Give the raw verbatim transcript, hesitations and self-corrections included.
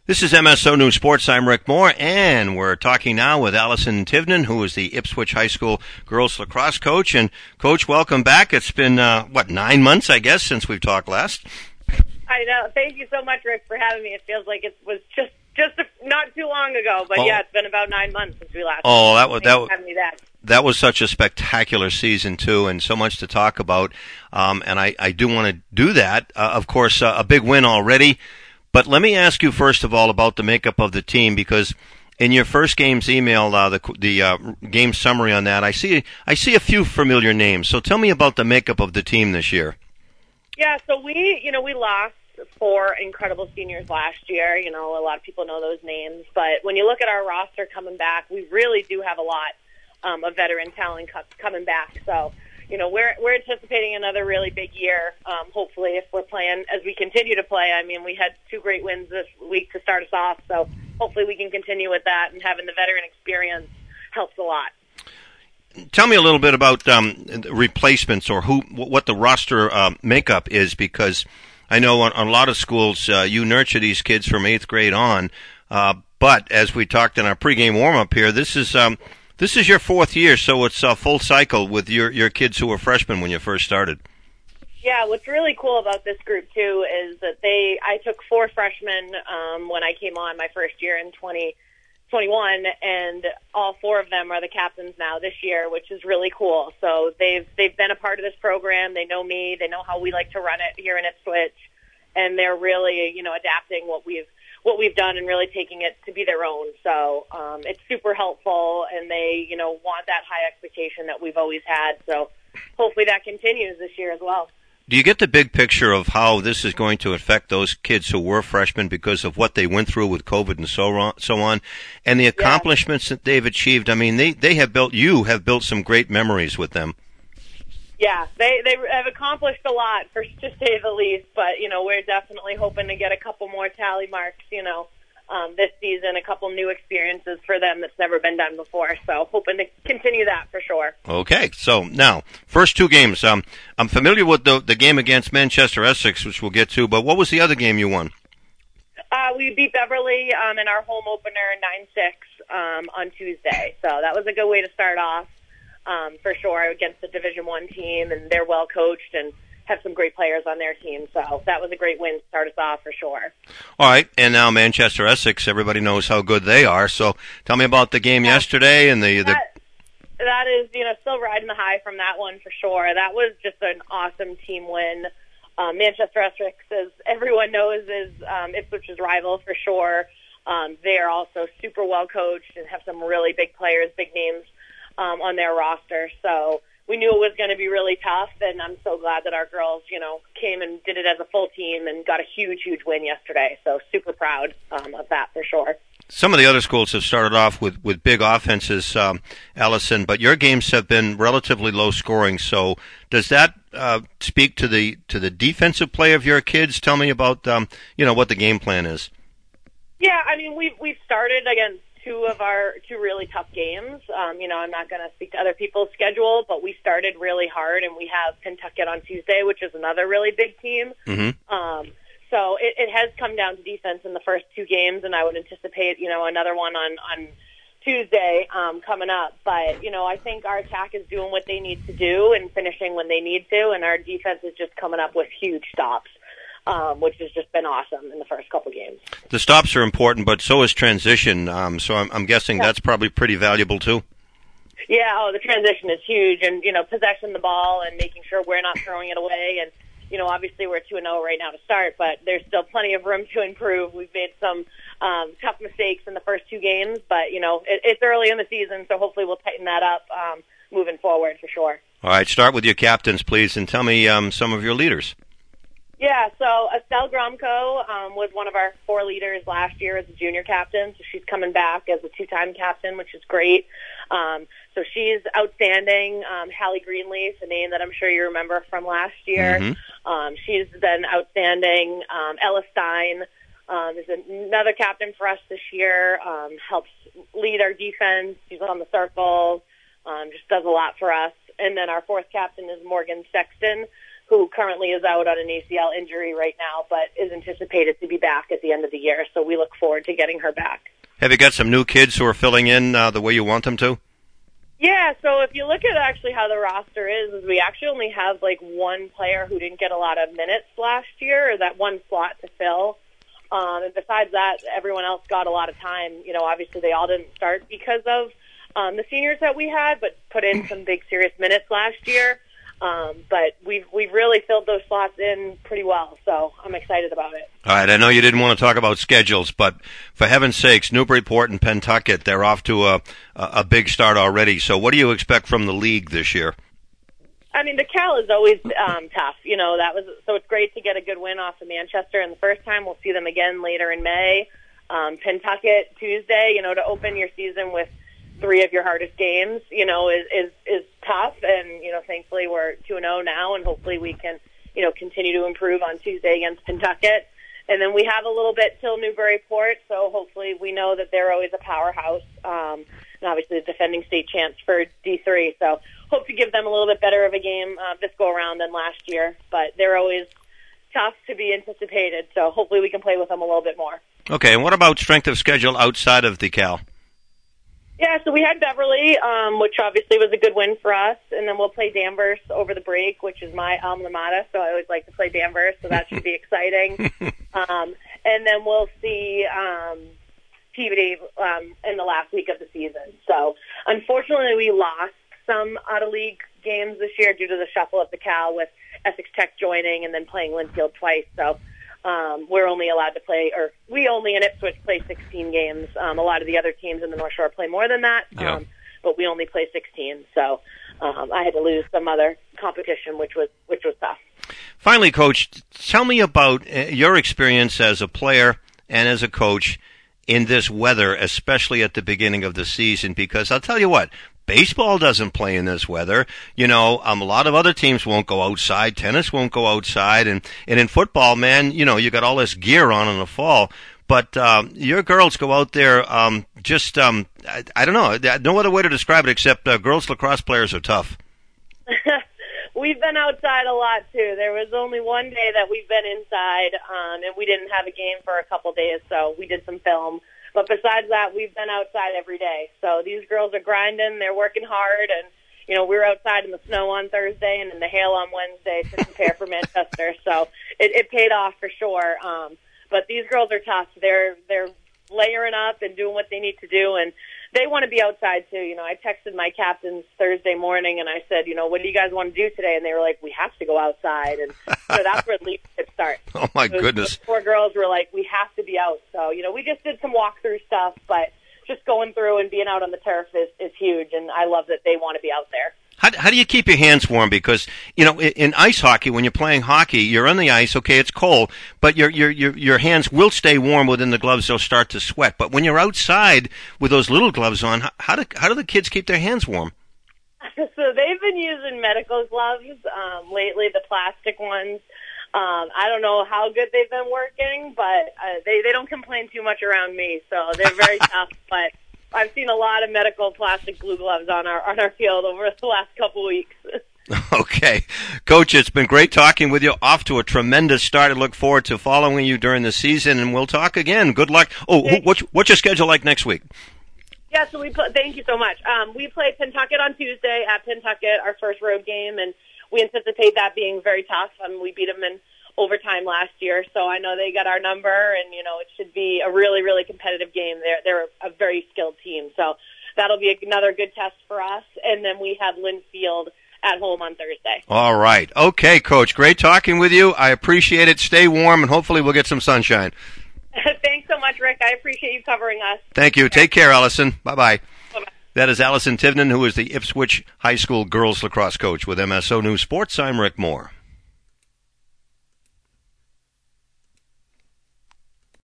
This is M S O News Sports. I'm Rick Moore, and we're talking now with Allison Tivnan, who is the Ipswich High School girls lacrosse coach. And, Coach, welcome back. It's been, uh, what, nine months, I guess, since we've talked last? I know. Thank you so much, Rick, for having me. It feels like it was just just a, not too long ago, but, oh. yeah, it's been about nine months since we last Oh, that was that, having me back. That was such a spectacular season, too, and so much to talk about. Um, and I, I do want to do that. Uh, of course, uh, a big win already. But let me ask you, first of all, about the makeup of the team, because in your first game's email, uh, the, the uh, game summary on that, I see I see a few familiar names. So tell me about the makeup of the team this year. Yeah, so we, you know, we lost four incredible seniors last year. You know, a lot of people know those names. But when you look at our roster coming back, we really do have a lot um, of veteran talent coming back. So, you know, we're we're anticipating another really big year, um, hopefully, if we're playing as we continue to play. I mean, we had two great wins this week to start us off, so hopefully we can continue with that, and having the veteran experience helps a lot. Tell me a little bit about um, replacements or who, what the roster uh, makeup is, because I know on, on a lot of schools uh, you nurture these kids from eighth grade on, uh, but as we talked in our pregame warm-up here, this is um, – This is your fourth year, so it's a full cycle with your, your kids who were freshmen when you first started. Yeah, what's really cool about this group, too, is that they I took four freshmen um, when I came on my first year in twenty twenty-one, and all four of them are the captains now this year, which is really cool. So they've they've been a part of this program. They know me. They know how we like to run it here in Ipswich, and they're really, you know, adapting what we've what we've done and really taking it to be their own. So um, it's super helpful, and they, you know, want that high expectation that we've always had. So hopefully that continues this year as well. Do you get the big picture of how this is going to affect those kids who were freshmen because of what they went through with COVID and so on, so on, and the accomplishments yeah. that they've achieved? I mean, they, they have built, you have built some great memories with them. Yeah, they they have accomplished a lot, for to say the least. But you know, we're definitely hoping to get a couple more tally marks. You know, um, this season, a couple new experiences for them that's never been done before. So, hoping to continue that for sure. Okay, so now first two games. Um, I'm familiar with the the game against Manchester Essex, which we'll get to. But what was the other game you won? Uh, we beat Beverly um, in our home opener nine six um, on Tuesday. So that was a good way to start off. Um, for sure, against the Division One team, and they're well coached and have some great players on their team. So that was a great win to start us off for sure. All right, and now Manchester Essex, everybody knows how good they are. So tell me about the game yeah. yesterday and the, the that, that is, you know, still riding the high from that one for sure. That was just an awesome team win. Um, Manchester Essex, as everyone knows, is um, Ipswich's rival for sure. Um, they are also super well coached and have some really big players, big names. Um, on their roster. So we knew it was going to be really tough, and I'm so glad that our girls, you know, came and did it as a full team and got a huge, huge win yesterday. So super proud um, of that for sure. Some of the other schools have started off with, with big offenses, um, Allison, but your games have been relatively low scoring. So does that uh, speak to the to the defensive play of your kids? Tell me about, um, you know, what the game plan is. Yeah, I mean, we've, we've started against two of our two really tough games. Um, you know, I'm not going to speak to other people's schedule, but we started really hard, and we have Pentucket on Tuesday, which is another really big team. Mm-hmm. Um, so it, it has come down to defense in the first two games, and I would anticipate, you know, another one on, on Tuesday um, coming up. But, you know, I think our attack is doing what they need to do and finishing when they need to, and our defense is just coming up with huge stops. Um, which has just been awesome in the first couple games. The stops are important, but so is transition. Um, so I'm, I'm guessing yeah. that's probably pretty valuable too. Yeah, oh, the transition is huge, and you know, possessing the ball and making sure we're not throwing it away. And you know, obviously we're two and zero right now to start, but there's still plenty of room to improve. We've made some um, tough mistakes in the first two games, but you know, it, it's early in the season, so hopefully we'll tighten that up um, moving forward for sure. All right, start with your captains, please, and tell me um, some of your leaders. Yeah, so Estelle Gromko um, was one of our four leaders last year as a junior captain, so she's coming back as a two-time captain, which is great. Um, so she's outstanding. Um, Hallie Greenleaf, a name that I'm sure you remember from last year. Mm-hmm. Um, she's been outstanding. Um, Ella Stein um, is another captain for us this year, um, helps lead our defense. She's on the circle, um, just does a lot for us. And then our fourth captain is Morgan Sexton. who currently is out on an A C L injury right now, but is anticipated to be back at the end of the year. So we look forward to getting her back. Have you got some new kids who are filling in uh, the way you want them to? Yeah, so if you look at actually how the roster is, is we actually only have like one player who didn't get a lot of minutes last year, or that one slot to fill. Um, and besides that, everyone else got a lot of time. You know, obviously they all didn't start because of um, the seniors that we had, but put in some big serious minutes last year. Um, but we've we've really filled those slots in pretty well, so I'm excited about it. All right, I know you didn't want to talk about schedules, but for heaven's sakes, Newburyport and Pentucket, they're off to a a big start already. So what do you expect from the league this year? I mean, the Cal is always um, tough. You know, that was so it's great to get a good win off of Manchester, and the first time we'll see them again later in May. Um, Pentucket Tuesday, you know, to open your season with three of your hardest games, you know, is, is, is tough. And, you know, thankfully we're two and oh now, and hopefully we can, you know, continue to improve on Tuesday against Pentucket. And then we have a little bit till Newburyport, so hopefully we know that they're always a powerhouse. Um, and obviously the defending state champs for D three. So hope to give them a little bit better of a game uh, this go around than last year. But they're always tough to be anticipated, so hopefully we can play with them a little bit more. Okay, and what about strength of schedule outside of the Cal? Yeah, so we had Beverly, um, which obviously was a good win for us, and then we'll play Danvers over the break, which is my alma mater, so I always like to play Danvers, so that should be exciting. Um, and then we'll see um, Peabody um, in the last week of the season. So unfortunately, we lost some out-of-league games this year due to the shuffle at the Cal with Essex Tech joining and then playing Linfield twice, so Um, we're only allowed to play, or we only in Ipswich play sixteen games. Um, a lot of the other teams in the North Shore play more than that, yeah. um, but we only play sixteen. So um, I had to lose some other competition, which was which was tough. Finally, Coach, tell me about your experience as a player and as a coach in this weather, especially at the beginning of the season, because I'll tell you what, baseball doesn't play in this weather. You know, um, a lot of other teams won't go outside. Tennis won't go outside. And, and in football, man, you know, you got all this gear on in the fall. But um, your girls go out there um, just, um, I, I don't know, no other way to describe it except uh, girls lacrosse players are tough. We've been outside a lot, too. There was only one day that we've been inside, um, and we didn't have a game for a couple days, so we did some film. But besides that, we've been outside every day. So these girls are grinding. They're working hard. And, you know, we were outside in the snow on Thursday and in the hail on Wednesday to prepare for Manchester. So it, it paid off for sure. Um, but these girls are tough. They're they're layering up and doing what they need to do. And they want to be outside, too. You know, I texted my captains Thursday morning, and I said, you know, what do you guys want to do today? And they were like, we have to go outside. And so that's where leadership starts. Oh, my so goodness. The four girls were like, we have to be out. So, you know, we just did some walkthrough stuff, but just going through and being out on the turf is, is huge, and I love that they want to be out there. How, how do you keep your hands warm? Because, you know, in, in ice hockey, when you're playing hockey, you're on the ice, okay, it's cold, but your, your, your, your hands will stay warm within the gloves. They'll start to sweat. But when you're outside with those little gloves on, how, how do, how do the kids keep their hands warm? So they've been using medical gloves um, lately, the plastic ones. Um, I don't know how good they've been working, but uh, they, they don't complain too much around me, so they're very tough, but I've seen a lot of medical plastic glue gloves on our on our field over the last couple of weeks. Okay. Coach, it's been great talking with you. Off to a tremendous start. I look forward to following you during the season, and we'll talk again. Good luck. Oh, who, what's, what's your schedule like next week? Yeah, so we play, thank you so much. Um, we play Pentucket on Tuesday at Pentucket, our first road game, and we anticipate that being very tough. Um, we beat them in overtime last year, so I know they got our number, and you know it should be a really, really competitive game. They're they're a very skilled team, so that'll be another good test for us. And then we have Linfield at home on Thursday. All right, okay, Coach. Great talking with you. I appreciate it. Stay warm, and hopefully we'll get some sunshine. Thanks so much, Rick. I appreciate you covering us. Thank you. Take care, Allison. Bye bye. That is Allison Tivnan, who is the Ipswich High School girls lacrosse coach with M S O News Sports. I'm Rick Moore.